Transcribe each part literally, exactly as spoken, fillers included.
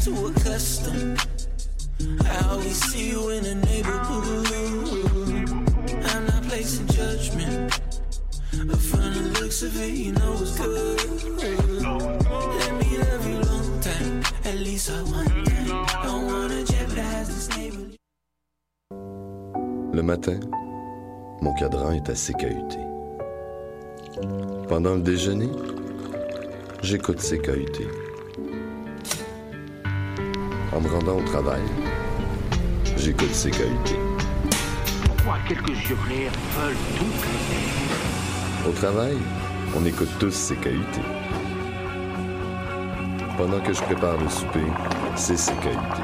too accustomed. I always see you in the neighborhood. I'm not placing judgment, but from the looks of it, you know it's good. Let me love you long time, at least I want time. Don't wanna jeopardize this neighborhood. Le matin, mon cadran est assez cahuté. Pendant le déjeuner, j'écoute C K U T. En me rendant au travail, j'écoute C K U T. Pourquoi quelques yeux clairs veulent tout casser? Au travail, on écoute tous C K U T. Pendant que je prépare le souper, c'est C K U T.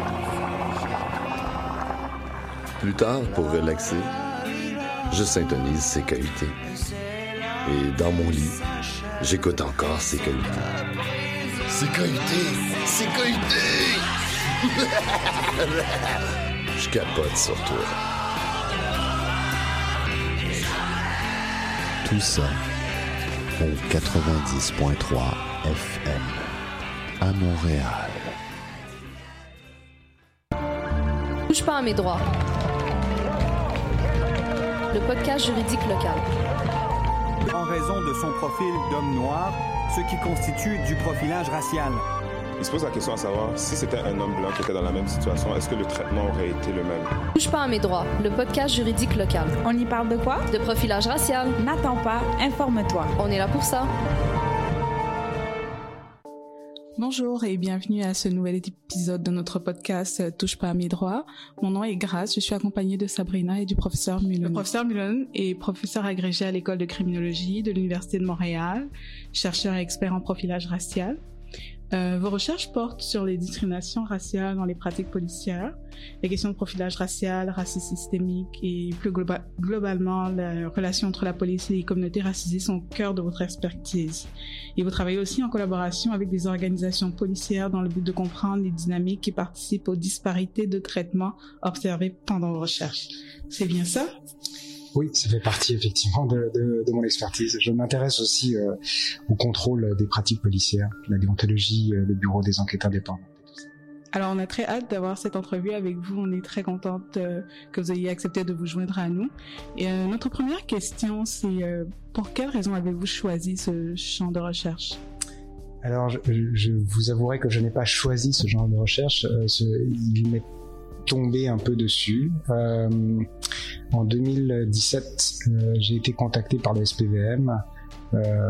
Plus tard, pour relaxer, je syntonise C K U T. Et dans mon lit, j'écoute encore C K U T. C K U T! C K U T! Je capote sur toi. Tout ça au quatre-vingt-dix point trois F M à Montréal. Touche pas à mes droits. Le podcast juridique local. En raison de son profil d'homme noir, ce qui constitue du profilage racial. Il se pose la question à savoir, si c'était un homme blanc qui était dans la même situation, est-ce que le traitement aurait été le même? Touche pas à mes droits, le podcast juridique local. On y parle de quoi? De profilage racial. N'attends pas, informe-toi. On est là pour ça. Bonjour et bienvenue à ce nouvel épisode de notre podcast Touche pas à mes droits. Mon nom est Grace, je suis accompagnée de Sabrina et du professeur Mullen. Le professeur Mullen est professeur agrégé à l'école de criminologie de l'Université de Montréal, chercheur et expert en profilage racial. Euh, vos recherches portent sur les discriminations raciales dans les pratiques policières, les questions de profilage racial, racisme systémique et plus globa- globalement la relation entre la police et les communautés racisées sont au cœur de votre expertise. Et vous travaillez aussi en collaboration avec des organisations policières dans le but de comprendre les dynamiques qui participent aux disparités de traitement observées pendant vos recherches. C'est bien ça? Oui, ça fait partie effectivement de, de, de mon expertise. Je m'intéresse aussi euh, au contrôle des pratiques policières, la déontologie, euh, le bureau des enquêteurs indépendants. Alors, on a très hâte d'avoir cette entrevue avec vous. On est très contente euh, que vous ayez accepté de vous joindre à nous. Et euh, notre première question, c'est euh, pour quelles raisons avez-vous choisi ce champ de recherche? Alors, je, je vous avouerai que je n'ai pas choisi ce genre de recherche. Euh, ce, il m'est tombé un peu dessus. Euh, en deux mille dix-sept, euh, j'ai été contacté par le S P V M euh,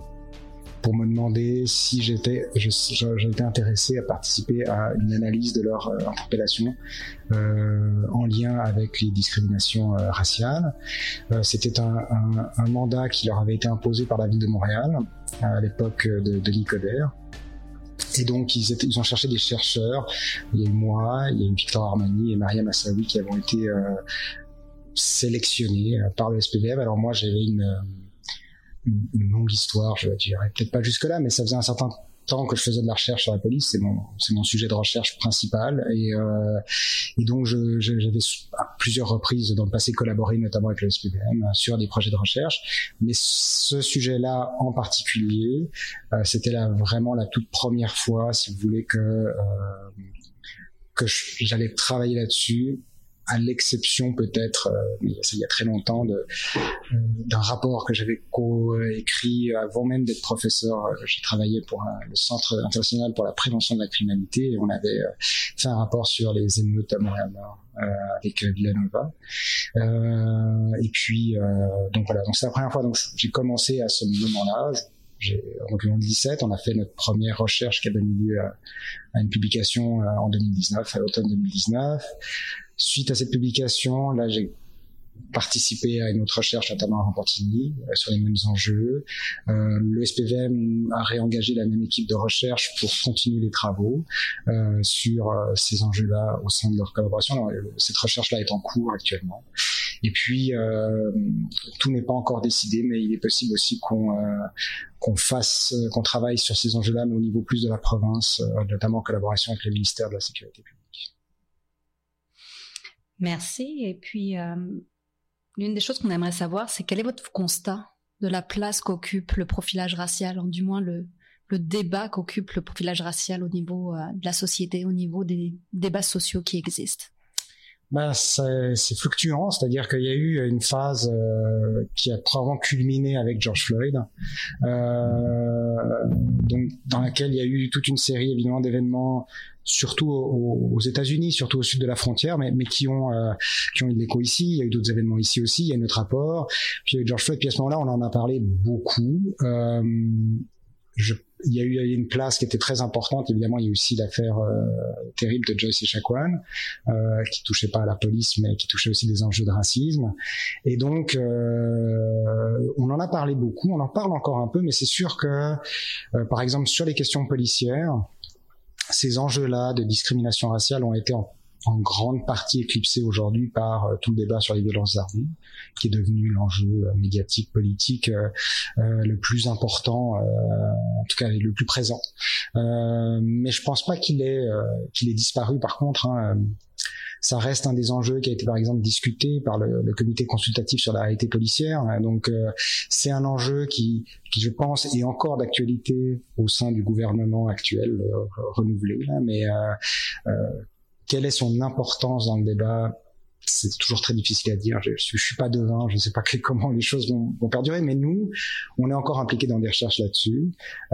pour me demander si j'étais, je, j'étais intéressé à participer à une analyse de leur euh, interpellation euh, en lien avec les discriminations euh, raciales. Euh, c'était un, un, un mandat qui leur avait été imposé par la ville de Montréal à l'époque de Denis Coderre. Et donc, ils, étaient, ils ont cherché des chercheurs. Il y a eu moi, il y a eu Victor Armani et Mariam Assaoui qui avons été euh, sélectionnés par le S P V M. Alors moi, j'avais une, une, une longue histoire, je dirais peut-être pas jusque-là, mais ça faisait un certain temps que je faisais de la recherche sur la police. C'est mon, c'est mon sujet de recherche principal. Et, euh, et donc, je, je, j'avais à plusieurs reprises dans le passé collaboré, notamment avec le S P V M, sur des projets de recherche. Mais ce sujet-là en particulier, euh, c'était là vraiment la toute première fois, si vous voulez, que, euh, que je, j'allais travailler là-dessus. À l'exception peut-être, euh, il y a très longtemps, de, euh, d'un rapport que j'avais co-écrit avant même d'être professeur. J'ai travaillé pour un, le Centre international pour la prévention de la criminalité et on avait euh, fait un rapport sur les émeutes à Montréal-Nord euh, avec euh, Villanova. Euh, et puis, euh, donc voilà, donc c'est la première fois donc j'ai commencé à ce moment-là. J'ai, en deux mille dix-sept, on a fait notre première recherche qui a donné lieu à, à une publication euh, en deux mille dix-neuf, à l'automne deux mille dix-neuf. Suite à cette publication, là, j'ai participé à une autre recherche, notamment à Rampentigny, euh, sur les mêmes enjeux. Euh, le S P V M a réengagé la même équipe de recherche pour continuer les travaux euh, sur euh, ces enjeux-là au sein de leur collaboration. Alors, cette recherche-là est en cours actuellement. Et puis, euh, tout n'est pas encore décidé, mais il est possible aussi qu'on euh, qu'on fasse, qu'on travaille sur ces enjeux-là, mais au niveau plus de la province, euh, notamment en collaboration avec le ministère de la Sécurité publique. Merci. Et puis, euh, l'une des choses qu'on aimerait savoir, c'est quel est votre constat de la place qu'occupe le profilage racial, du moins le le débat qu'occupe le profilage racial au niveau euh, de la société, au niveau des débats sociaux qui existent? Ben, c'est, c'est fluctuant, c'est-à-dire qu'il y a eu une phase euh, qui a probablement culminé avec George Floyd, euh, donc dans laquelle il y a eu toute une série évidemment d'événements, surtout aux, aux États-Unis, surtout au sud de la frontière, mais, mais qui ont euh, qui ont eu de l'écho ici. Il y a eu d'autres événements ici aussi. Il y a eu notre rapport. Puis il y a eu George Floyd. Puis à ce moment-là, on en a parlé beaucoup. Euh, je Il y a eu une place qui était très importante. Évidemment, il y a eu aussi l'affaire euh, terrible de Joyce Echaquan, euh, qui touchait pas à la police, mais qui touchait aussi des enjeux de racisme. Et donc, euh, on en a parlé beaucoup. On en parle encore un peu, mais c'est sûr que, euh, par exemple, sur les questions policières, ces enjeux-là de discrimination raciale ont été en en grande partie éclipsé aujourd'hui par euh, tout le débat sur les violences armées, qui est devenu l'enjeu euh, médiatique, politique euh, euh, le plus important, euh, en tout cas le plus présent. Euh, mais je pense pas qu'il ait euh, qu'il ait disparu. Par contre, hein, euh, ça reste un des enjeux qui a été par exemple discuté par le, le comité consultatif sur la réalité policière. Donc euh, c'est un enjeu qui, qui je pense est encore d'actualité au sein du gouvernement actuel euh, renouvelé. Là, mais euh, euh, quelle est son importance dans le débat? C'est toujours très difficile à dire. Je, je, je suis pas devin, je ne sais pas que, comment les choses vont, vont perdurer, mais nous, on est encore impliqués dans des recherches là-dessus. Euh,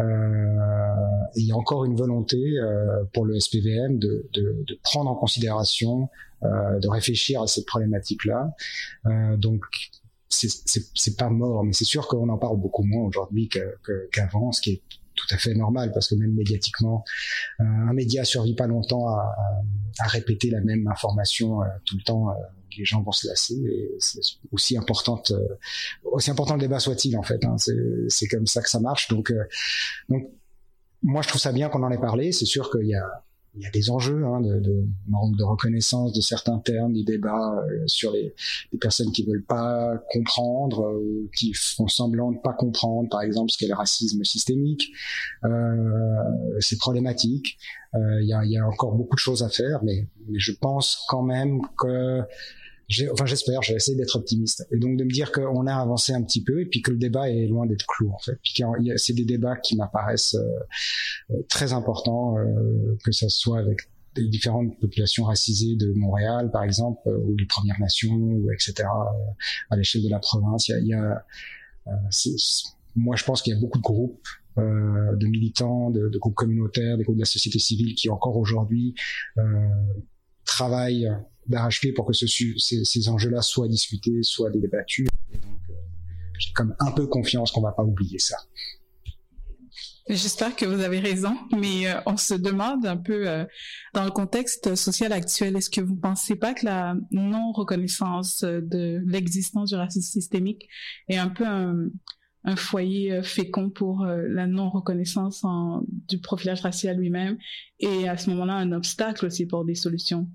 et il y a encore une volonté euh, pour le S P V M de, de, de prendre en considération, euh, de réfléchir à cette problématique-là. Euh, donc, c'est, c'est, c'est pas mort, mais c'est sûr qu'on en parle beaucoup moins aujourd'hui que, que, qu'avant, ce qui est tout à fait normal, parce que même médiatiquement, euh, un média survit pas longtemps à, à, à répéter la même information euh, tout le temps. Euh, les gens vont se lasser, et c'est aussi importante, euh, aussi important le débat soit-il en fait. Hein, c'est, c'est comme ça que ça marche. Donc, euh, donc, moi je trouve ça bien qu'on en ait parlé. C'est sûr qu'il y a Il y a des enjeux hein, de, de manque de reconnaissance de certains termes du débat euh, sur les, les personnes qui veulent pas comprendre euh, ou qui font semblant de pas comprendre, par exemple, ce qu'est le racisme systémique. Euh, c'est problématique. Euh, il y a, il y a encore beaucoup de choses à faire, mais, mais je pense quand même que J'ai, enfin, j'espère, je vais essayer d'être optimiste. Et donc, de me dire qu'on a avancé un petit peu et puis que le débat est loin d'être clos, en fait. Puis qu'il y a, c'est des débats qui m'apparaissent euh, très importants, euh, que ça soit avec les différentes populations racisées de Montréal, par exemple, euh, ou les Premières Nations, ou et cetera, euh, à l'échelle de la province. Il y a, il y a euh, c'est, c'est, moi, je pense qu'il y a beaucoup de groupes euh, de militants, de, de groupes communautaires, des groupes de la société civile qui, encore aujourd'hui, euh, travaillent d'arrache-pied pour que ce, ces, ces enjeux-là soient discutés, soient débattus. Et donc, euh, j'ai comme un peu confiance qu'on va pas oublier ça. J'espère que vous avez raison, mais euh, on se demande un peu, euh, dans le contexte social actuel, est-ce que vous pensez pas que la non-reconnaissance de l'existence du racisme systémique est un peu un, un foyer fécond pour euh, la non-reconnaissance en, du profilage racial lui-même, et à ce moment-là un obstacle aussi pour des solutions?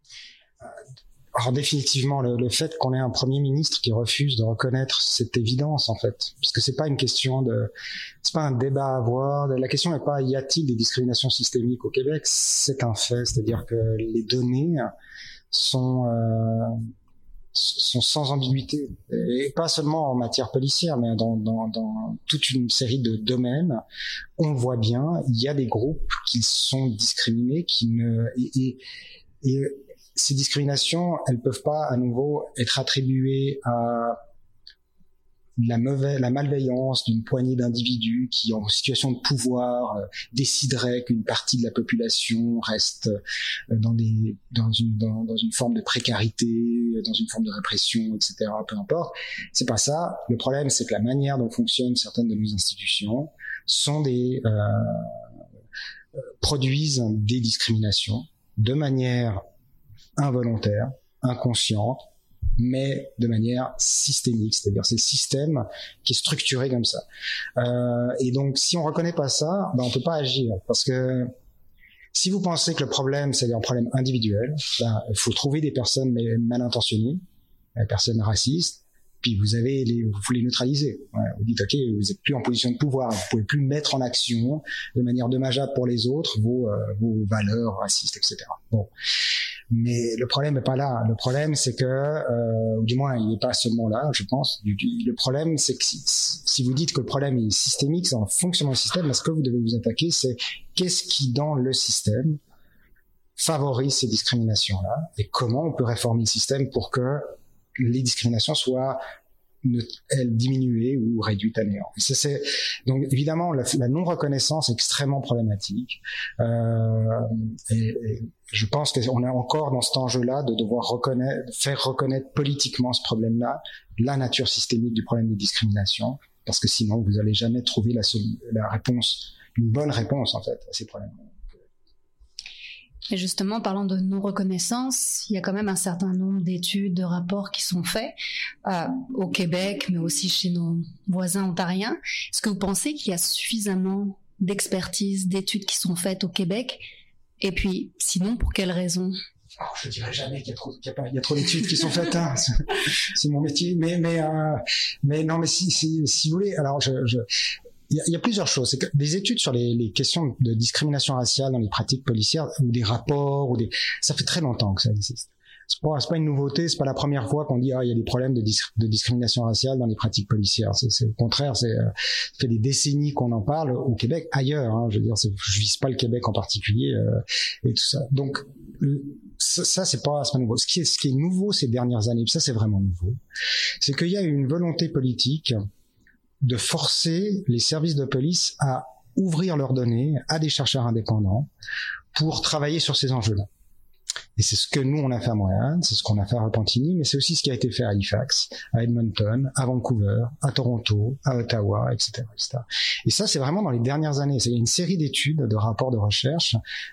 Alors définitivement, le, le fait qu'on ait un premier ministre qui refuse de reconnaître cette évidence, en fait, puisque c'est pas une question de, c'est pas un débat à avoir. La question n'est pas y a-t-il des discriminations systémiques au Québec, c'est un fait, c'est-à-dire que les données sont euh, sont sans ambiguïté, et pas seulement en matière policière, mais dans, dans, dans toute une série de domaines. On le voit bien, il y a des groupes qui sont discriminés, qui ne et, et, et ces discriminations, elles peuvent pas à nouveau être attribuées à la mauvaise, la malveillance d'une poignée d'individus qui, en situation de pouvoir, euh, décideraient qu'une partie de la population reste euh, dans des, dans une, dans, dans une forme de précarité, dans une forme de répression, et cetera. Peu importe. C'est pas ça. Le problème, c'est que la manière dont fonctionnent certaines de nos institutions sont des, euh, euh, produisent des discriminations de manière involontaire, inconsciente, mais de manière systémique, c'est-à-dire c'est le système qui est structuré comme ça. Euh, et donc, si on reconnaît pas ça, ben on peut pas agir, parce que si vous pensez que le problème c'est un problème individuel, ben il faut trouver des personnes mal intentionnées, des personnes racistes, puis vous avez les, vous les neutraliser. Ouais, vous dites ok, vous êtes plus en position de pouvoir, vous pouvez plus mettre en action de manière dommageable pour les autres vos euh, vos valeurs racistes, et cetera. Bon. Mais le problème n'est pas là. Le problème, c'est que, euh, du moins, il n'est pas seulement là, je pense. Le problème, c'est que si, si vous dites que le problème est systémique, c'est en fonctionnant le système, ce que vous devez vous attaquer, c'est qu'est-ce qui, dans le système, favorise ces discriminations-là et comment on peut réformer le système pour que les discriminations soient elles diminuées ou réduites à néant. C'est, c'est, donc évidemment, la, la non-reconnaissance est extrêmement problématique. Euh, et, et je pense qu'on est encore dans cet enjeu-là de devoir reconnaître, faire reconnaître politiquement ce problème-là, la nature systémique du problème de discrimination, parce que sinon vous n'allez jamais trouver la, la réponse, une bonne réponse en fait à ces problèmes. Et justement, parlant de non-reconnaissance, il y a quand même un certain nombre d'études, de rapports qui sont faits euh, au Québec, mais aussi chez nos voisins ontariens. Est-ce que vous pensez qu'il y a suffisamment d'expertise, d'études qui sont faites au Québec? Et puis, sinon, pour quelles raisons? Oh, je dirais jamais qu'il y a trop, qu'il y a pas, il y a trop d'études qui sont faites. Hein. C'est, c'est mon métier. Mais, mais, euh, mais non, mais si, si, si vous voulez, alors je, je Il y, a, il y a plusieurs choses. C'est que des études sur les, les questions de discrimination raciale dans les pratiques policières ou des rapports ou des, ça fait très longtemps que ça existe. C'est pas, c'est pas une nouveauté. C'est pas la première fois qu'on dit ah il y a des problèmes de, dis, de discrimination raciale dans les pratiques policières. C'est, c'est au contraire. C'est, euh, ça fait des décennies qu'on en parle au Québec, ailleurs. Hein, je veux dire, c'est, je vise pas le Québec en particulier euh, et tout ça. Donc ça, ça c'est pas, c'est pas nouveau. Ce qui est, ce qui est nouveau ces dernières années, ça c'est vraiment nouveau, c'est qu'il y a une volonté politique de forcer les services de police à ouvrir leurs données à des chercheurs indépendants pour travailler sur ces enjeux-là. Et c'est ce que nous, on a fait à Montréal, c'est ce qu'on a fait à Repentigny, mais c'est aussi ce qui a été fait à Halifax, à Edmonton, à Vancouver, à Toronto, à Ottawa, et cetera, et cetera. Et ça, c'est vraiment dans les dernières années. Il y a une série d'études, de rapports de recherche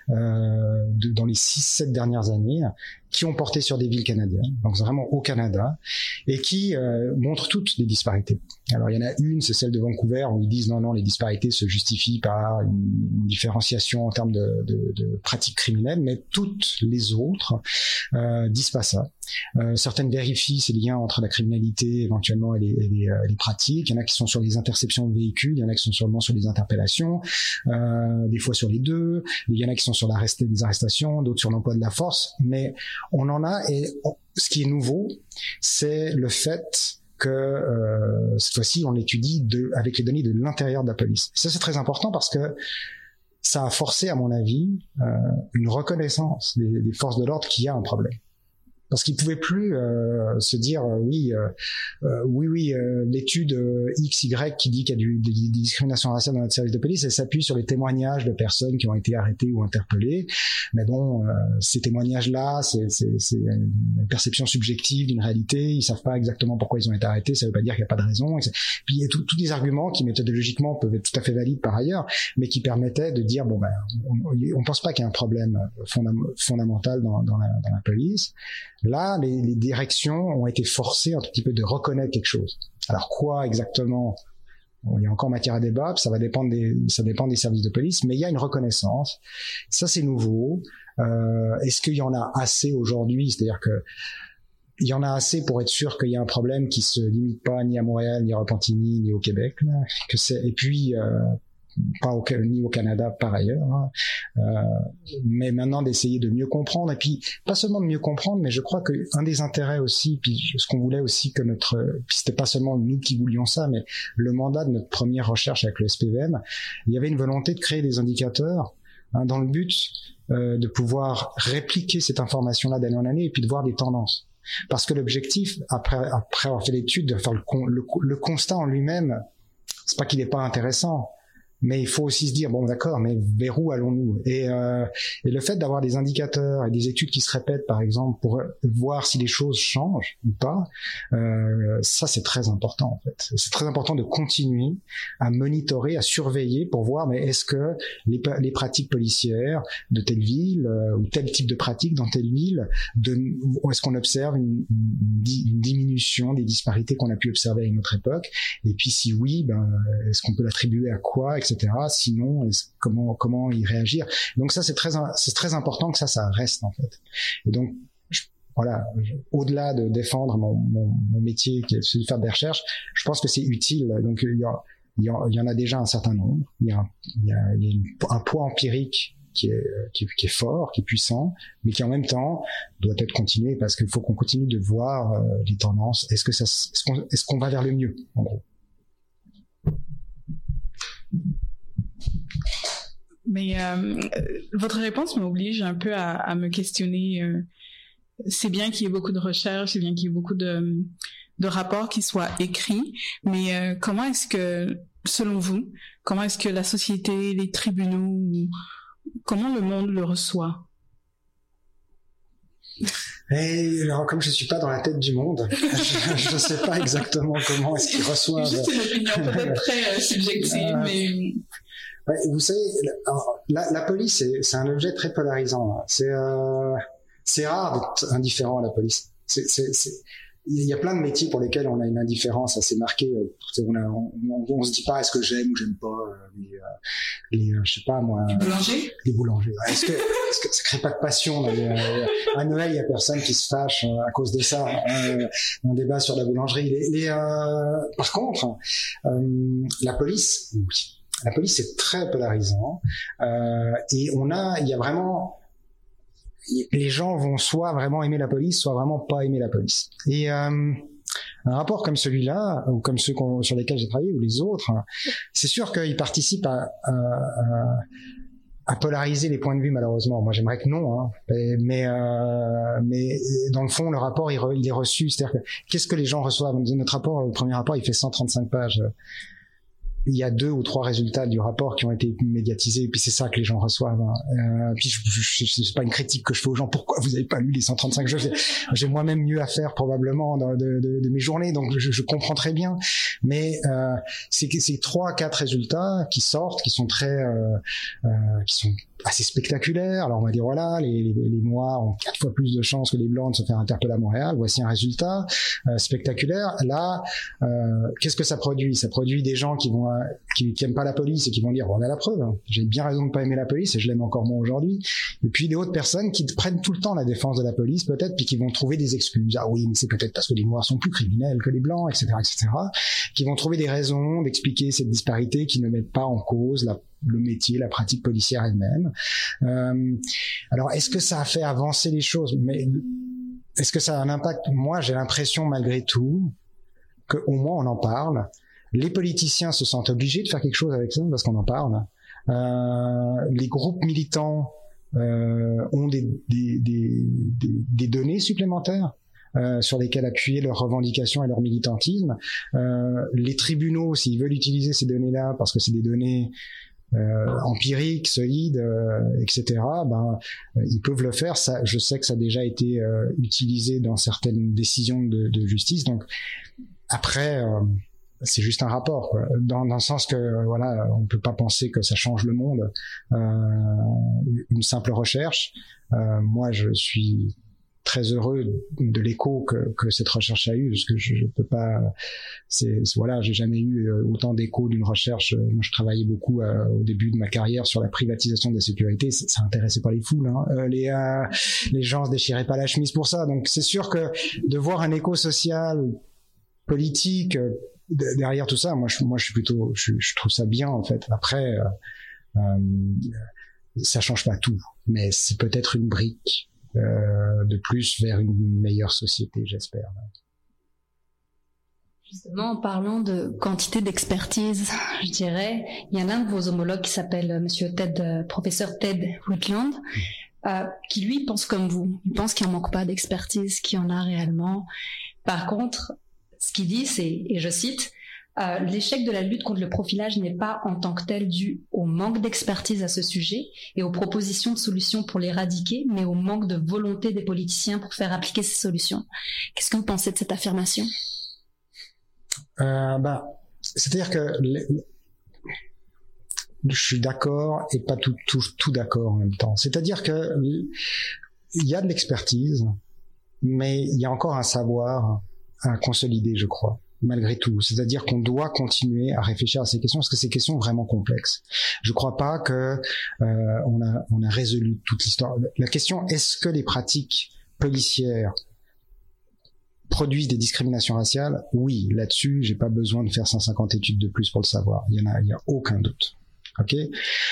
euh, de, dans les six sept dernières années qui ont porté sur des villes canadiennes, donc vraiment au Canada, et qui euh, montrent toutes les disparités. Alors il y en a une, c'est celle de Vancouver, où ils disent non, non, les disparités se justifient par une, une différenciation en termes de, de, de pratiques criminelles, mais toutes les autres euh, disent pas ça. Euh, certaines vérifient ces liens entre la criminalité éventuellement et les, et les, euh, les pratiques. Il y en a qui sont sur les interceptions de véhicules, il y en a qui sont seulement sur les interpellations, euh, des fois sur les deux, il y en a qui sont sur l'arrest, les arrestations, d'autres sur l'emploi de la force, mais on en a, et on, ce qui est nouveau, c'est le fait que euh, cette fois-ci on l'étudie de, avec les données de l'intérieur de la police. Ça c'est très important parce que ça a forcé, à mon avis, euh, une reconnaissance des, des forces de l'ordre qu'il y a un problème. Parce qu'ils pouvaient plus euh, se dire euh, oui, euh, euh, oui, oui, euh, l'étude euh, X Y qui dit qu'il y a du, des, des discriminations raciales dans notre service de police, elle s'appuie sur les témoignages de personnes qui ont été arrêtées ou interpellées. Mais bon, euh, ces témoignages-là, c'est, c'est, c'est une perception subjective d'une réalité. Ils savent pas exactement pourquoi ils ont été arrêtés. Ça veut pas dire qu'il y a pas de raison. Puis il y a tous des arguments qui méthodologiquement peuvent être tout à fait valides par ailleurs, mais qui permettaient de dire bon ben, on, on pense pas qu'il y a un problème fondam- fondamental dans, dans, la, dans la police. Là, les, les directions ont été forcées un tout petit peu de reconnaître quelque chose. Alors quoi exactement? Bon, il y a encore matière à débat, ça va dépendre des, ça dépend des services de police, mais il y a une reconnaissance. Ça, c'est nouveau. Euh, est-ce qu'il y en a assez aujourd'hui? C'est-à-dire que il y en a assez pour être sûr qu'il y a un problème qui se limite pas ni à Montréal, ni à Repentigny, ni au Québec. Là, que c'est, et puis euh, pas au, ni au Canada par ailleurs, hein. euh, mais maintenant d'essayer de mieux comprendre, et puis pas seulement de mieux comprendre, mais je crois que un des intérêts aussi, puis ce qu'on voulait aussi que notre, puis c'était pas seulement nous qui voulions ça, mais le mandat de notre première recherche avec le S P V M, il y avait une volonté de créer des indicateurs hein, dans le but euh, de pouvoir répliquer cette information-là d'année en année et puis de voir des tendances. Parce que l'objectif, après, après avoir fait l'étude, de faire le, le, le constat en lui-même, c'est pas qu'il n'est pas intéressant, mais il faut aussi se dire bon d'accord, mais vers où allons-nous? Et, euh, et le fait d'avoir des indicateurs et des études qui se répètent, par exemple, pour voir si les choses changent ou pas, euh, ça c'est très important en fait. C'est très important de continuer à monitorer, à surveiller pour voir mais est-ce que les, les pratiques policières de telle ville euh, ou tel type de pratique dans telle ville, de, est-ce qu'on observe une, une diminution des disparités qu'on a pu observer à une autre époque? Et puis si oui, ben est-ce qu'on peut l'attribuer à quoi, et cetera. Sinon, comment comment y réagir? Donc ça, c'est très c'est très important que ça ça reste en fait. Et donc je, voilà, je, au-delà de défendre mon, mon mon métier qui est celui de faire des recherches, je pense que c'est utile. Donc il y a il y, a, il y en a déjà un certain nombre. Il y a il y a, il y a une, un poids empirique qui est, qui, qui est fort, qui est puissant, mais qui en même temps doit être continué parce qu'il faut qu'on continue de voir euh, les tendances. Est-ce que ça, est-ce qu'on, est-ce qu'on va vers le mieux, en gros? Mais euh, votre réponse m'oblige un peu à, à me questionner. Euh, c'est bien qu'il y ait beaucoup de recherches, c'est bien qu'il y ait beaucoup de, de rapports qui soient écrits, mais euh, comment est-ce que, selon vous, comment est-ce que la société, les tribunaux, comment le monde le reçoit? Et alors, comme je suis pas dans la tête du monde, je ne sais pas exactement comment est-ce qu'ils reçoivent. Juste une opinion peut-être très euh, subjective, euh, mais... Ouais, vous savez, la, la police, c'est, c'est un objet très polarisant. C'est, euh, c'est rare d'être indifférent à la police. C'est, c'est, c'est, il y a plein de métiers pour lesquels on a une indifférence assez marquée. On, a, on, on, on se dit pas est-ce que j'aime ou j'aime pas les, les je sais pas moi. Les boulangers. Les boulangers. Ouais. Est-ce que, est-ce que ça crée pas de passion dans les, euh, à Noël, il y a personne qui se fâche à cause de ça. Euh, un débat sur la boulangerie. Les, les, euh, par contre, euh, la police, oui. La police, c'est très polarisant euh, et on a, il y a vraiment, les gens vont soit vraiment aimer la police, soit vraiment pas aimer la police. Et euh, un rapport comme celui-là, ou comme ceux qu'on, sur lesquels j'ai travaillé, ou les autres, c'est sûr qu'ils participent à, à, à, à polariser les points de vue, malheureusement. Moi, j'aimerais que non, hein, mais euh, mais dans le fond, le rapport, il, re, il est reçu. C'est-à-dire que qu'est-ce que les gens reçoivent? Notre rapport, le premier rapport, il fait cent trente-cinq pages. Il y a deux ou trois résultats du rapport qui ont été médiatisés, et puis c'est ça que les gens reçoivent. Hein. Euh, puis je, je, je, c'est pas une critique que je fais aux gens. Pourquoi vous avez pas lu les cent trente-cinq jeux? J'ai moi-même mieux à faire probablement de, de, de, de mes journées, donc je, je comprends très bien. Mais euh, c'est ces trois, quatre résultats qui sortent, qui sont très, euh, euh, qui sont assez spectaculaires. Alors on va dire voilà, les, les, les Noirs ont quatre fois plus de chances que les Blancs de se faire interpeller à Montréal. Voici un résultat euh, spectaculaire. Là, euh, qu'est-ce que ça produit? Ça produit des gens qui vont Qui, qui aiment pas la police et qui vont dire bon, on a la preuve, hein. J'ai bien raison de pas aimer la police et je l'aime encore moins aujourd'hui. Et puis des autres personnes qui prennent tout le temps la défense de la police peut-être, puis qui vont trouver des excuses. Ah oui, mais c'est peut-être parce que les Noirs sont plus criminels que les Blancs, et cetera, et cetera. Qui vont trouver des raisons d'expliquer cette disparité qui ne mettent pas en cause la, le métier, la pratique policière elle-même. Euh, alors est-ce que ça a fait avancer les choses? Mais est-ce que ça a un impact? Moi, j'ai l'impression malgré tout que au moins on en parle. Les politiciens se sentent obligés de faire quelque chose avec ça parce qu'on en parle. Euh, les groupes militants euh, ont des, des, des, des, des données supplémentaires euh, sur lesquelles appuyer leurs revendications et leur militantisme. Euh, les tribunaux, s'ils veulent utiliser ces données-là parce que c'est des données euh, empiriques, solides, euh, et cetera, ben, euh, ils peuvent le faire. Ça, je sais que ça a déjà été euh, utilisé dans certaines décisions de, de justice. Donc, après... Euh, c'est juste un rapport, quoi. Dans, dans le sens que voilà, on peut pas penser que ça change le monde. Euh, une simple recherche. Euh, moi, je suis très heureux de l'écho que, que cette recherche a eu, parce que je, je peux pas. C'est, c'est voilà, j'ai jamais eu autant d'écho d'une recherche. Moi, je travaillais beaucoup euh, au début de ma carrière sur la privatisation de la sécurité. Ça, ça intéressait pas les foules. Hein. Euh, les euh, les gens se déchiraient pas la chemise pour ça. Donc, c'est sûr que de voir un écho social, politique derrière tout ça, moi je, moi je suis plutôt, je, je trouve ça bien en fait. Après, euh, euh, ça change pas tout, mais c'est peut-être une brique euh, de plus vers une meilleure société, j'espère. Justement, en parlant de quantité d'expertise, je dirais, il y a l'un de vos homologues qui s'appelle Monsieur Ted, euh, professeur Ted Whitland, euh, qui lui pense comme vous. Il pense qu'il en manque pas d'expertise, qu'il y en a réellement. Par contre, ce qu'il dit, c'est, et je cite, euh, l'échec de la lutte contre le profilage n'est pas en tant que tel dû au manque d'expertise à ce sujet et aux propositions de solutions pour l'éradiquer, mais au manque de volonté des politiciens pour faire appliquer ces solutions. Qu'est-ce que vous pensez de cette affirmation? euh, bah, C'est-à-dire que les... je suis d'accord et pas tout, tout, tout d'accord en même temps. C'est-à-dire que il y a de l'expertise, mais il y a encore un savoir à consolider, je crois, malgré tout. C'est-à-dire qu'on doit continuer à réfléchir à ces questions, parce que ces questions sont vraiment complexes. Je ne crois pas que euh, on a on a résolu toute l'histoire. La question, est-ce que les pratiques policières produisent des discriminations raciales? Oui, là-dessus, j'ai pas besoin de faire cent cinquante études de plus pour le savoir. Il y en a, il y a aucun doute. Ok.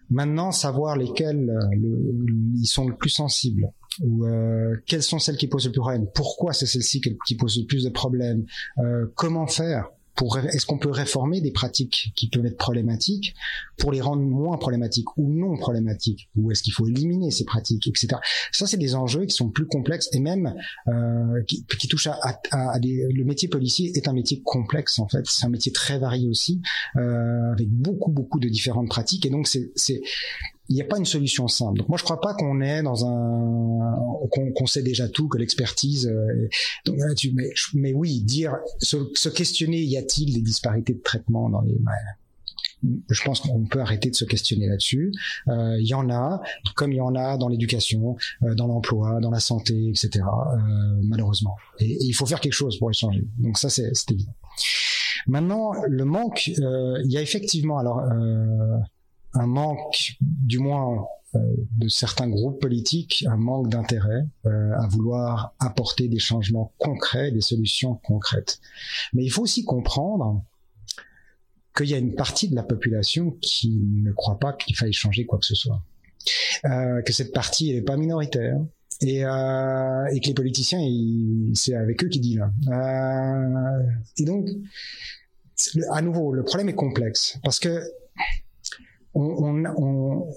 Maintenant, savoir lesquelles euh, le, ils sont le plus sensibles, ou euh, quelles sont celles qui posent le plus de problèmes, pourquoi c'est celle-ci qui, qui pose le plus de problèmes, euh, comment faire pour, est-ce qu'on peut réformer des pratiques qui peuvent être problématiques pour les rendre moins problématiques ou non problématiques, ou est-ce qu'il faut éliminer ces pratiques, et cetera. Ça, c'est des enjeux qui sont plus complexes et même euh, qui, qui touchent à, à, à des, le métier policier est un métier complexe en fait. C'est un métier très varié aussi, euh, avec beaucoup beaucoup de différentes pratiques et donc c'est, c'est il n'y a pas une solution simple. Donc moi je crois pas qu'on est dans un qu'on, qu'on sait déjà tout, que l'expertise. Euh, donc là, tu, mais, mais oui, dire se, se questionner, y a-t-il des disparités de traitement dans les. Ouais, je pense qu'on peut arrêter de se questionner là-dessus. Euh, il y en a, comme il y en a dans l'éducation, euh, dans l'emploi, dans la santé, et cetera. Euh, malheureusement. Et, et il faut faire quelque chose pour les changer. Donc ça c'est, c'est évident. Maintenant le manque, euh, il y a effectivement alors. Euh, un manque, du moins euh, de certains groupes politiques, un manque d'intérêt euh, à vouloir apporter des changements concrets, des solutions concrètes. Mais il faut aussi comprendre qu'il y a une partie de la population qui ne croit pas qu'il faille changer quoi que ce soit. Euh, que cette partie elle n'est pas minoritaire. Et, euh, et que les politiciens, ils, c'est avec eux qu'ils dealent. Euh, et donc, à nouveau, le problème est complexe parce que On, on, on,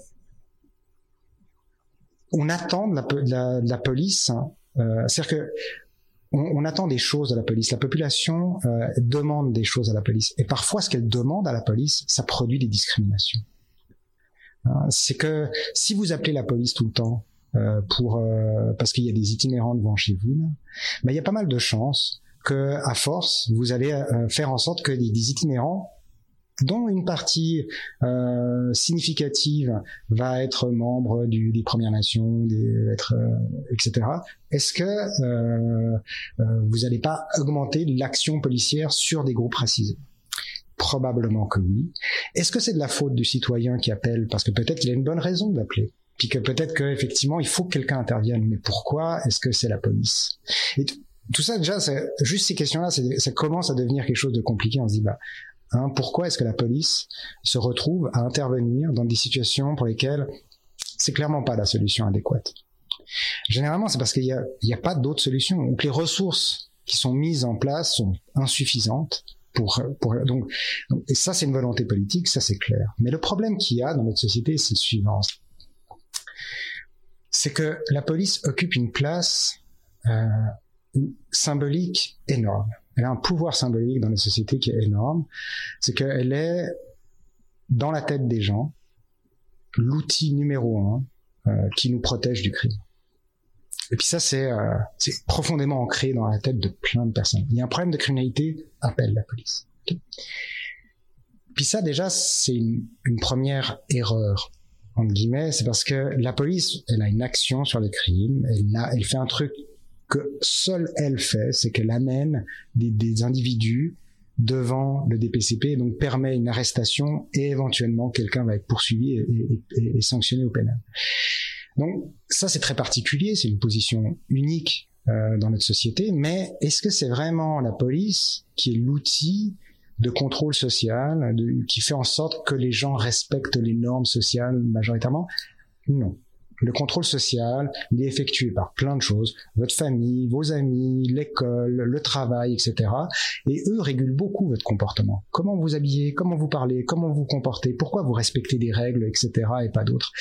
on attend de la, de la, de la police, hein, euh, c'est-à-dire que on, on attend des choses de la police. La population euh, demande des choses à la police, et parfois ce qu'elle demande à la police, ça produit des discriminations. Hein, c'est que si vous appelez la police tout le temps euh, pour euh, parce qu'il y a des itinérants devant chez vous, là, ben, il y a pas mal de chances que, à force, vous allez euh, faire en sorte que des, des itinérants dont une partie euh, significative va être membre du, des Premières Nations, des, être, euh, et cetera. Est-ce que euh, euh, vous n'allez pas augmenter l'action policière sur des groupes racisés ? Probablement que oui. Est-ce que c'est de la faute du citoyen qui appelle parce que peut-être qu'il a une bonne raison d'appeler, puis que peut-être qu'effectivement il faut que quelqu'un intervienne, mais pourquoi est-ce que c'est la police ? Et t- tout ça déjà, c'est, juste ces questions-là, c'est, ça commence à devenir quelque chose de compliqué. On se dit bah Hein, pourquoi est-ce que la police se retrouve à intervenir dans des situations pour lesquelles c'est clairement pas la solution adéquate ? Généralement, c'est parce qu'il y a, il y a pas d'autre solution, ou que les ressources qui sont mises en place sont insuffisantes pour, pour donc, donc, et ça c'est une volonté politique, ça c'est clair. Mais le problème qu'il y a dans notre société, c'est le suivant. C'est que la police occupe une place euh, symbolique énorme. Elle a un pouvoir symbolique dans la société qui est énorme. C'est qu'elle est, dans la tête des gens, l'outil numéro un euh, qui nous protège du crime. Et puis ça, c'est, euh, c'est profondément ancré dans la tête de plein de personnes. Il y a un problème de criminalité, appelle la police. Okay. Puis ça, déjà, c'est une, une première erreur, entre guillemets. C'est parce que la police, elle a une action sur les crimes. Elle, a, elle fait un truc que seule elle fait, c'est qu'elle amène des, des individus devant le D P C P et donc permet une arrestation et éventuellement quelqu'un va être poursuivi et, et, et, et sanctionné au pénal. Donc ça c'est très particulier, c'est une position unique euh, dans notre société, mais est-ce que c'est vraiment la police qui est l'outil de contrôle social, de, qui fait en sorte que les gens respectent les normes sociales majoritairement ? Non. Le contrôle social, il est effectué par plein de choses, votre famille, vos amis, l'école, le travail, et cetera. Et eux régulent beaucoup votre comportement. Comment vous habillez, comment vous parlez, comment vous comportez, pourquoi vous respectez des règles, et cetera et pas d'autres.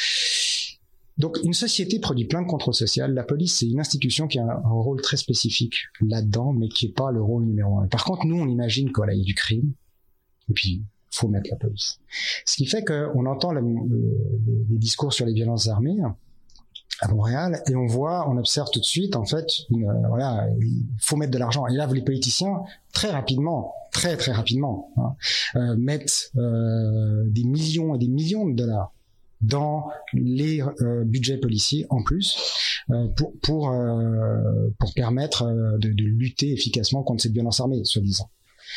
Donc une société produit plein de contrôle social. La police, c'est une institution qui a un rôle très spécifique là-dedans, mais qui n'est pas le rôle numéro un. Par contre, nous, on imagine qu'il y a du crime, et puis faut mettre la police. Ce qui fait qu'on entend le, le, les discours sur les violences armées à Montréal, et on voit, on observe tout de suite, en fait, une, euh, voilà, il faut mettre de l'argent. Et là, les politiciens, très rapidement, très très rapidement, hein, euh, mettent euh, des millions et des millions de dollars dans les euh, budgets policiers en plus, euh, pour pour euh, pour permettre euh, de, de lutter efficacement contre cette violence armée, soi-disant.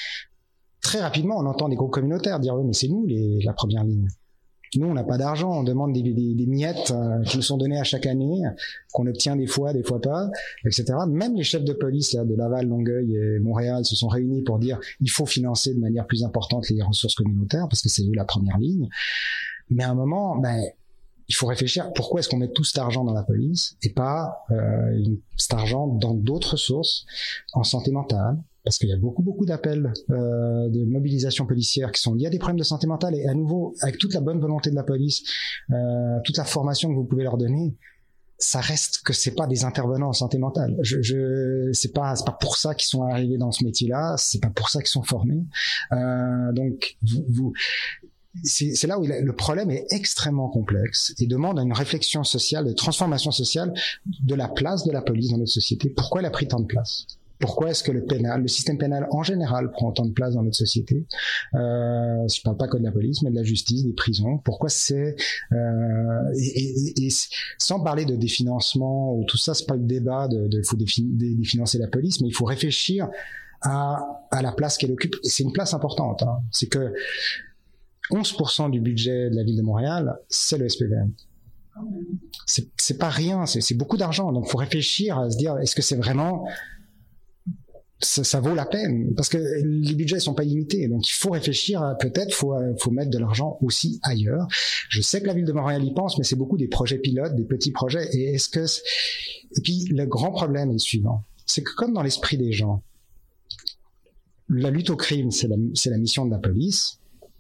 Très rapidement, on entend des groupes communautaires dire oui, mais c'est nous les, la première ligne. Nous, on n'a pas d'argent, on demande des, des, des miettes euh, qui nous sont données à chaque année, qu'on obtient des fois, des fois pas, et cetera. Même les chefs de police là, de Laval, Longueuil et Montréal se sont réunis pour dire il faut financer de manière plus importante les ressources communautaires parce que c'est eux la première ligne. Mais à un moment, ben, il faut réfléchir pourquoi est-ce qu'on met tout cet argent dans la police et pas euh, cet argent dans d'autres sources, en santé mentale, parce qu'il y a beaucoup beaucoup d'appels euh, de mobilisation policière qui sont liés à des problèmes de santé mentale, et à nouveau, avec toute la bonne volonté de la police, euh, toute la formation que vous pouvez leur donner, ça reste que c'est pas des intervenants en santé mentale. Je, je c'est pas c'est pas pour ça qu'ils sont arrivés dans ce métier-là, c'est pas pour ça qu'ils sont formés. Euh, donc vous, vous c'est, c'est là où il a, le problème est extrêmement complexe et demande une réflexion sociale, de transformation sociale de la place de la police dans notre société. Pourquoi elle a pris tant de place ? Pourquoi est-ce que le pénal, le système pénal en général prend tant de place dans notre société ? euh, Je parle pas que de la police, mais de la justice, des prisons. Pourquoi c'est euh, et, et, et sans parler de définancement ou tout ça, c'est pas le débat de, de faut défi, définancer la police, mais il faut réfléchir à, à la place qu'elle occupe. Et c'est une place importante. Hein. C'est que onze pour cent du budget de la ville de Montréal, c'est le S P V M. C'est, c'est pas rien, c'est, c'est beaucoup d'argent. Donc, faut réfléchir à se dire, est-ce que c'est vraiment, ça, ça vaut la peine? Parce que les budgets sont pas limités. Donc, il faut réfléchir à, peut-être, faut, faut mettre de l'argent aussi ailleurs. Je sais que la ville de Montréal y pense, mais c'est beaucoup des projets pilotes, des petits projets. Et est-ce que, et puis, le grand problème est le suivant. C'est que comme dans l'esprit des gens, la lutte au crime, c'est la, c'est la mission de la police.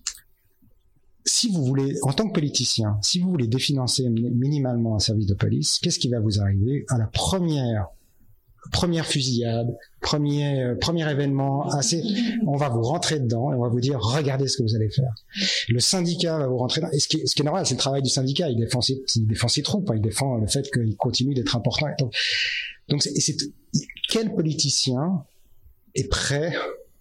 Si vous voulez, en tant que politicien, si vous voulez définancer minimalement un service de police, qu'est-ce qui va vous arriver à la première, première fusillade, premier, euh, premier événement assez, on va vous rentrer dedans et on va vous dire, regardez ce que vous allez faire. Le syndicat va vous rentrer dedans. Et ce qui est, ce qui est normal, c'est le travail du syndicat. Il défend ses, il défend ses troupes, hein, il défend le fait qu'il continue d'être important. Donc, donc c'est, c'est, quel politicien est prêt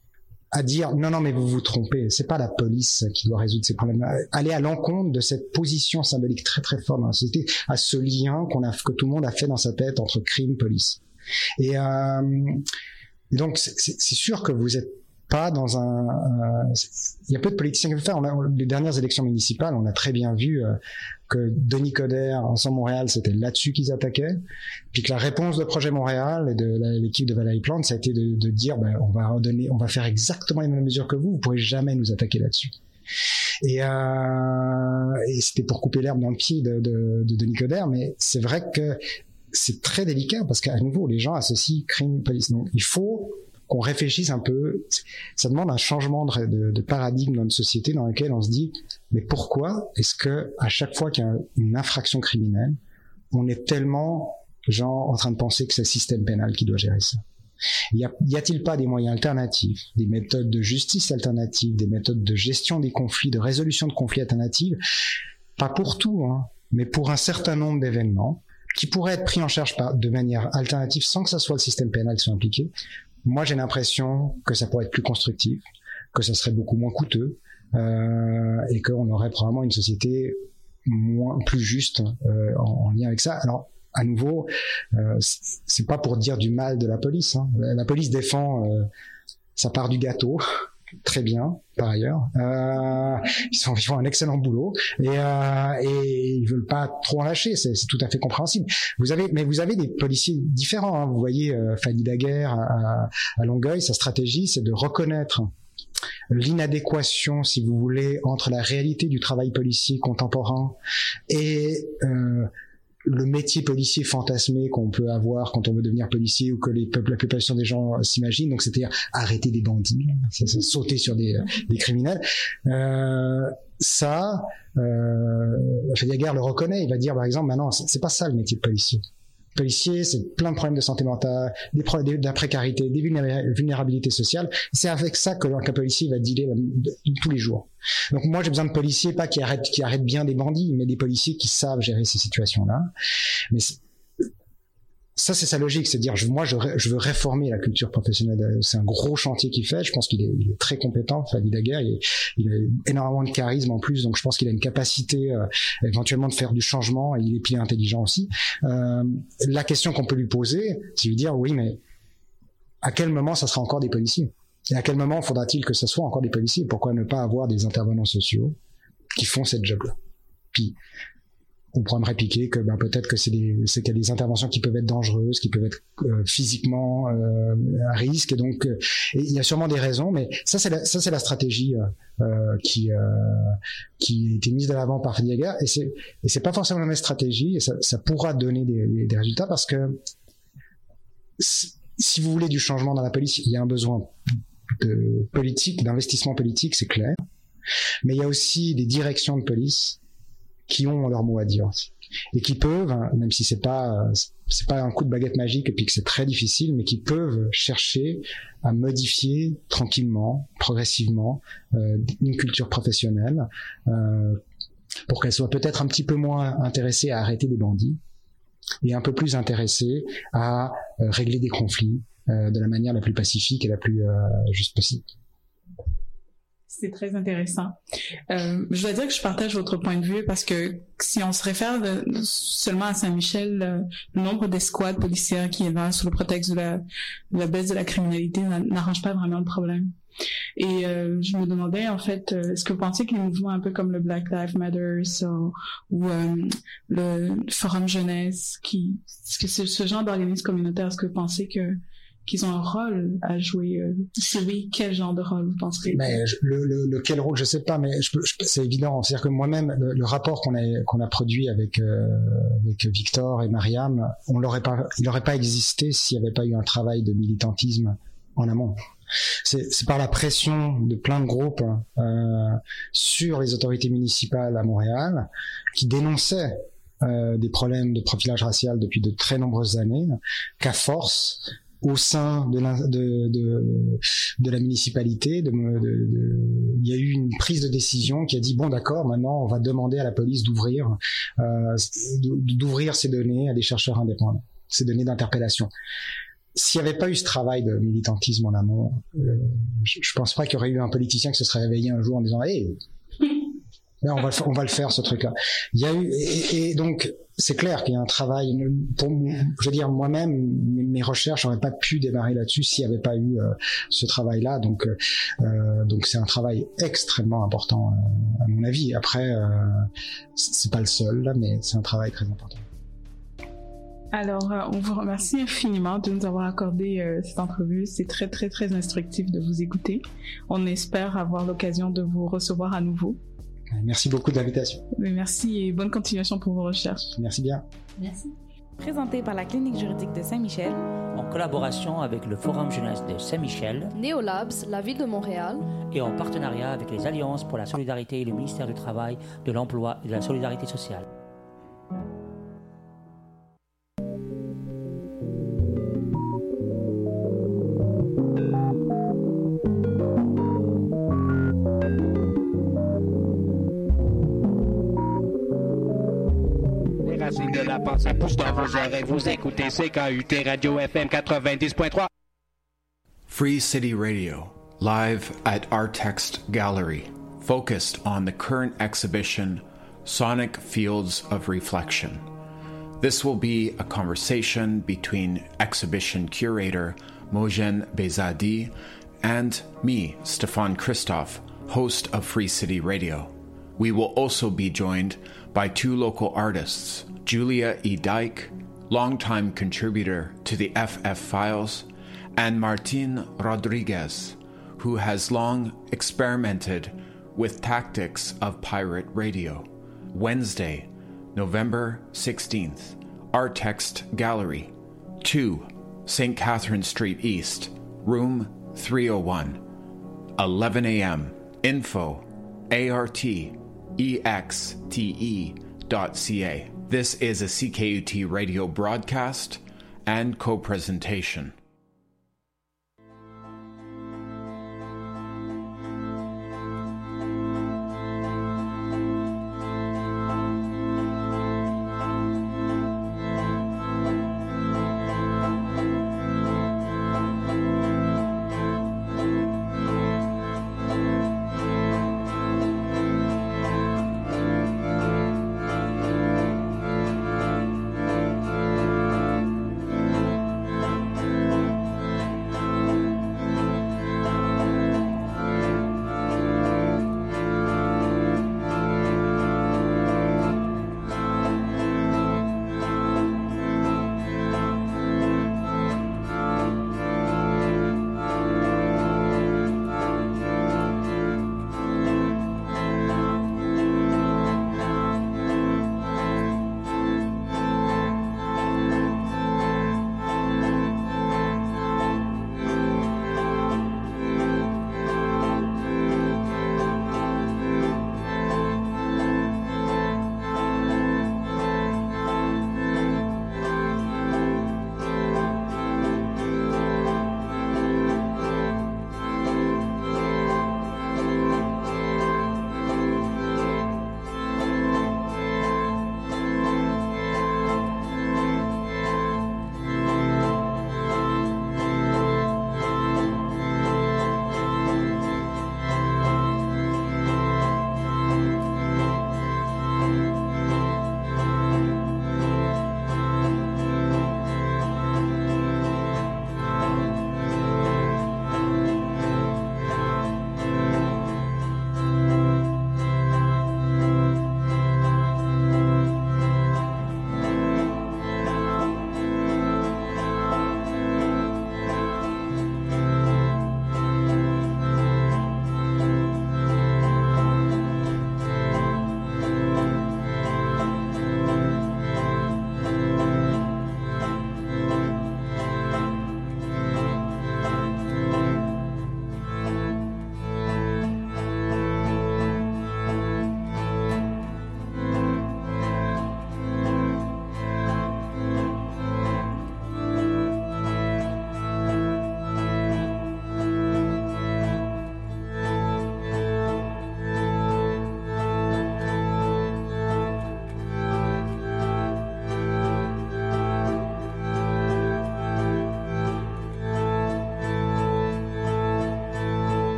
à dire non non mais vous vous trompez, c'est pas la police qui doit résoudre ces problèmes, aller à l'encontre de cette position symbolique très très forte dans la société, à ce lien qu'on a, que tout le monde a fait dans sa tête entre crime police. Et euh, donc c'est, c'est sûr que vous êtes pas dans un, euh, il y a peu de politiciens qui le font. On a, les dernières élections municipales, on a très bien vu euh, que Denis Coderre, Ensemble Montréal, c'était là-dessus qu'ils attaquaient, puis que la réponse de Projet Montréal et de la, l'équipe de Valérie Plante, ça a été de, de dire, ben, on va redonner, on va faire exactement les mêmes mesures que vous, vous pourrez jamais nous attaquer là-dessus. Et, euh, et c'était pour couper l'herbe dans le pied de, de, de Denis Coderre, mais c'est vrai que c'est très délicat parce qu'à nouveau, les gens associent crime, police. Donc, il faut qu'on réfléchisse un peu. Ça demande un changement de, de, de paradigme dans une société dans laquelle on se dit, mais pourquoi est-ce que à chaque fois qu'il y a une infraction criminelle, on est tellement genre en train de penser que c'est le système pénal qui doit gérer ça? Y, a, y a-t-il pas des moyens alternatifs, des méthodes de justice alternatives, des méthodes de gestion des conflits, de résolution de conflits alternatives, pas pour tout, hein, mais pour un certain nombre d'événements qui pourraient être pris en charge par, de manière alternative sans que ça soit le système pénal qui soit impliqué? Moi, j'ai l'impression que ça pourrait être plus constructif, que ça serait beaucoup moins coûteux, euh, et qu'on aurait probablement une société moins, plus juste euh, en, en lien avec ça. Alors, à nouveau, euh, c'est pas pour dire du mal de la police. Hein. La police défend euh, sa part du gâteau, très bien, par ailleurs. Euh, ils, sont, ils font un excellent boulot et, euh, et ils veulent pas trop en lâcher. C'est, c'est tout à fait compréhensible. Vous avez, mais vous avez des policiers différents. Hein. Vous voyez, euh, Fanny Daguerre à, à Longueuil, sa stratégie, c'est de reconnaître l'inadéquation, si vous voulez, entre la réalité du travail policier contemporain et euh, le métier policier fantasmé qu'on peut avoir quand on veut devenir policier ou que les, la plupart des gens s'imaginent. Donc, c'est-à-dire arrêter des bandits, c'est, c'est sauter sur des, des criminels. Euh, ça, euh, Daguerre le reconnaît. Il va dire, par exemple, maintenant, c'est, c'est pas ça le métier de policier. Policier, c'est plein de problèmes de santé mentale, des problèmes de la précarité, des vulnérabilités sociales. C'est avec ça que qu'un policier va dealer tous les jours. Donc moi, j'ai besoin de policiers, pas qui arrêtent, qui arrêtent bien des bandits, mais des policiers qui savent gérer ces situations-là. Mais ça, c'est sa logique, c'est de dire, je, moi, je, je veux réformer la culture professionnelle. C'est un gros chantier qu'il fait. Je pense qu'il est, il est très compétent, Fanny Daguerre. Il, il a énormément de charisme en plus, donc je pense qu'il a une capacité euh, éventuellement de faire du changement. Et il est plus intelligent aussi. Euh, la question qu'on peut lui poser, c'est lui dire, oui, mais à quel moment ça sera encore des policiers? Et à quel moment faudra-t-il que ce soit encore des policiers? Pourquoi ne pas avoir des intervenants sociaux qui font cette job-là? Puis on pourra me répliquer que ben, peut-être que c'est des, c'est qu'il y a des interventions qui peuvent être dangereuses, qui peuvent être euh, physiquement euh, à risque, et donc euh, et il y a sûrement des raisons, mais ça c'est la, ça c'est la stratégie euh, qui euh, qui a été mise de l'avant par Diaga, et c'est et c'est pas forcément la même stratégie, et ça, ça pourra donner des, des résultats, parce que si vous voulez du changement dans la police, il y a un besoin de politique, d'investissement politique, c'est clair, mais il y a aussi des directions de police qui ont leur mot à dire et qui peuvent, même si c'est pas c'est pas un coup de baguette magique et puis que c'est très difficile, mais qui peuvent chercher à modifier tranquillement, progressivement euh, une culture professionnelle euh, pour qu'elle soit peut-être un petit peu moins intéressée à arrêter des bandits et un peu plus intéressée à euh, régler des conflits euh, de la manière la plus pacifique et la plus euh, juste possible. C'est très intéressant. Euh, je dois dire que je partage votre point de vue parce que si on se réfère de, seulement à Saint-Michel, le, le nombre d'escouades policières qui est là sous le prétexte de la, de la baisse de la criminalité n'arrange pas vraiment le problème. Et euh, je me demandais en fait, euh, est-ce que vous pensez que les mouvements un peu comme le Black Lives Matter ou, ou euh, le Forum Jeunesse, qui, est-ce que c'est ce genre d'organisme communautaire, est-ce que vous pensez que qu'ils ont un rôle à jouer? Euh, si oui, quel genre de rôle vous penserez? Mais je, le, le, le quel rôle, je sais pas, mais je, je, c'est évident. C'est-à-dire que moi-même, le, le rapport qu'on a qu'on a produit avec euh, avec Victor et Mariam, on l'aurait pas, il n'aurait pas existé s'il n'y avait pas eu un travail de militantisme en amont. C'est, c'est par la pression de plein de groupes euh, sur les autorités municipales à Montréal qui dénonçaient euh, des problèmes de profilage racial depuis de très nombreuses années, qu'à force, au sein de la, de, de, de la municipalité, de, de, de, il y a eu une prise de décision qui a dit bon d'accord, maintenant on va demander à la police d'ouvrir euh, d'ouvrir ces données à des chercheurs indépendants, ces données d'interpellation. S'il n'y avait pas eu ce travail de militantisme en amont, euh, je, je pense pas qu'il y aurait eu un politicien qui se serait réveillé un jour en disant hey, là, on va le, on va le faire ce truc-là. Il y a eu et, et donc c'est clair qu'il y a un travail. Pour, je veux dire moi-même, mes recherches n'auraient pas pu démarrer là-dessus s'il n'y avait pas eu euh, ce travail-là. Donc, euh, donc c'est un travail extrêmement important euh, à mon avis. Après, euh, c'est pas le seul là, mais c'est un travail très important. Alors, euh, on vous remercie infiniment de nous avoir accordé euh, cette entrevue. C'est très, très, très instructif de vous écouter. On espère avoir l'occasion de vous recevoir à nouveau. Merci beaucoup de l'invitation. Merci et bonne continuation pour vos recherches. Merci bien. Merci. Présenté par la Clinique juridique de Saint-Michel, en collaboration avec le Forum Jeunesse de Saint-Michel, Néolabs, la Ville de Montréal, et en partenariat avec les Alliances pour la solidarité et le ministère du Travail, de l'Emploi et de la Solidarité sociale. De la pensée pousse dans vos oreilles, vous écoutez C K U T Radio F M quatre-vingt-dix point trois. Free City Radio, live at Artext Gallery, focused on the current exhibition, Sonic Fields of Reflection. This will be a conversation between exhibition curator Mojen Bezadi and me, Stefan Christoph, host of Free City Radio. We will also be joined by two local artists, Julia E. Dyke, longtime contributor to the F F Files, and Martin Rodriguez, who has long experimented with tactics of pirate radio. Wednesday, November sixteenth, Artext Gallery, two Saint Catherine Street East, room three oh one, eleven a.m. Info, A R T E X T E dot C A. This is a C K U T radio broadcast and co-presentation.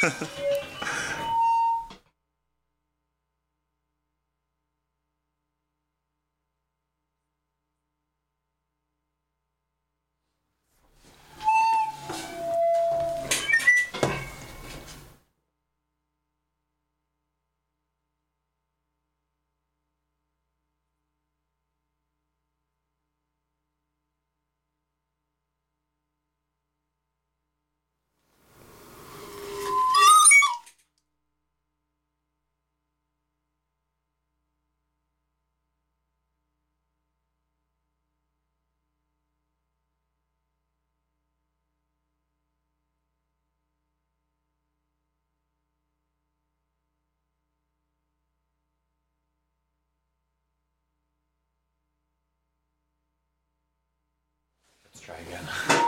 Try again.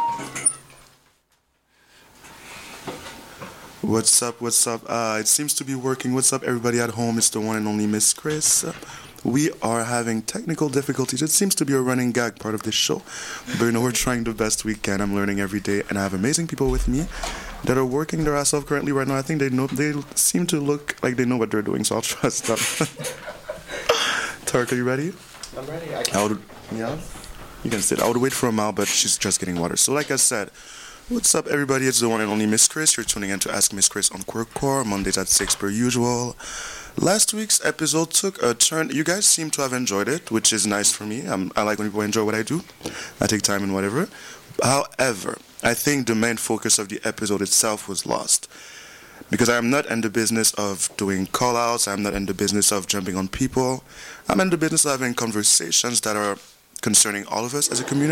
What's up, what's up? Uh, it seems to be working. What's up, everybody at home? It's the one and only Miss Chris. We are having technical difficulties. It seems to be a running gag part of this show. But you know, we're trying the best we can. I'm learning every day, and I have amazing people with me that are working their ass off currently right now. I think they know, they seem to look like they know what they're doing, so I'll trust them. Tarek, are you ready? I'm ready. I can... I would, yeah? You can sit. I would wait for a mile, but she's just getting water. So like I said, what's up, everybody? It's the one and only Miss Chris. You're tuning in to Ask Miss Chris on Quirk Core, Mondays at six per usual. Last week's episode took a turn. You guys seem to have enjoyed it, which is nice for me. I'm, I like when people enjoy what I do. I take time and whatever. However, I think the main focus of the episode itself was lost. Because I am not in the business of doing call-outs. I'm not in the business of jumping on people. I'm in the business of having conversations that are concerning all of us as a community.